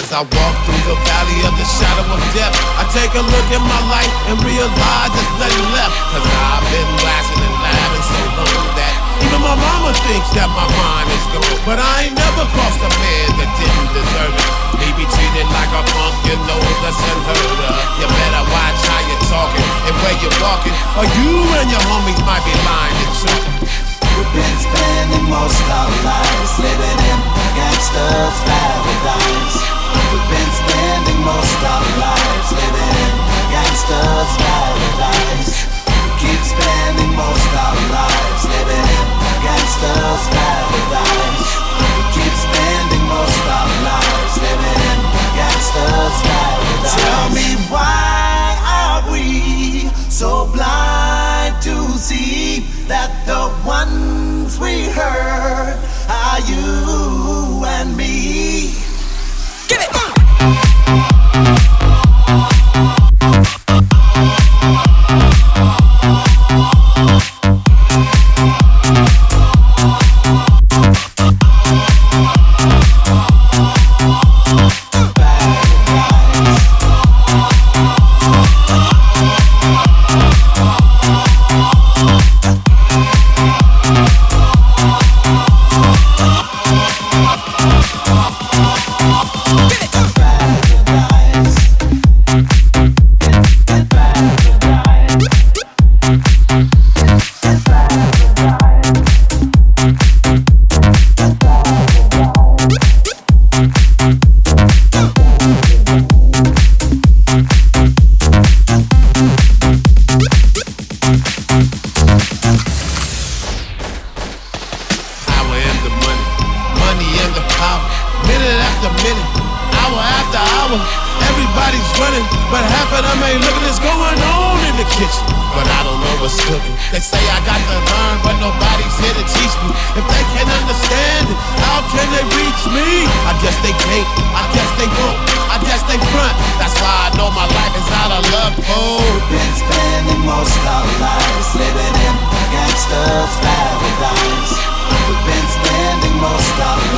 As I walk through the valley of the shadow of death, I take a look at my life and realize there's nothing left. Cause I've been blasting and laughing so long that even my mama thinks that my mind is gone. But I ain't never crossed a man that didn't deserve it. Me be treated like a punk, you know that's unheard of. You better watch how you're talking and where you're walking, or you and your homies might be lying and talking. We've been spending most our lives living in gangsters' paradise. We've been spending most our lives living in gangsters' paradise. We keep spending most our lives living in gangsters' paradise. We keep spending most our lives living in gangsters' paradise. Tell me, why are we so blind to see that the ones we hurt are you and me? Give it! Gangsters' paradise. We've been spending most of